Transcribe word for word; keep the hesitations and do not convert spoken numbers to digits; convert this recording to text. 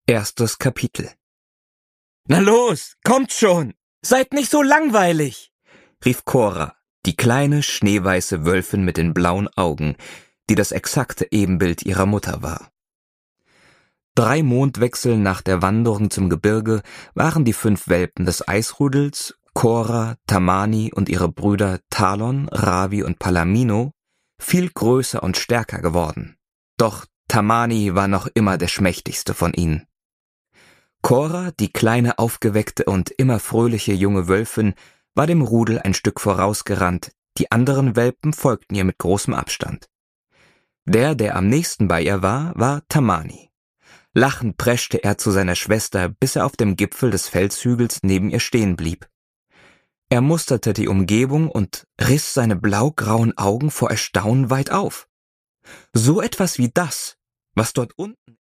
Erstes Kapitel. »Na los, kommt schon! Seid nicht so langweilig!« rief Cora, die kleine, schneeweiße Wölfin mit den blauen Augen, die das exakte Ebenbild ihrer Mutter war. Drei Mondwechsel nach der Wanderung zum Gebirge waren die fünf Welpen des Eisrudels, Cora, Tamani und ihre Brüder Talon, Ravi und Palamino, viel größer und stärker geworden. Doch Tamani war noch immer der schmächtigste von ihnen. Cora, die kleine, aufgeweckte und immer fröhliche junge Wölfin, war dem Rudel ein Stück vorausgerannt, die anderen Welpen folgten ihr mit großem Abstand. Der, der am nächsten bei ihr war, war Tamani. Lachend preschte er zu seiner Schwester, bis er auf dem Gipfel des Felshügels neben ihr stehen blieb. Er musterte die Umgebung und riss seine blaugrauen Augen vor Erstaunen weit auf. So etwas wie das, was dort unten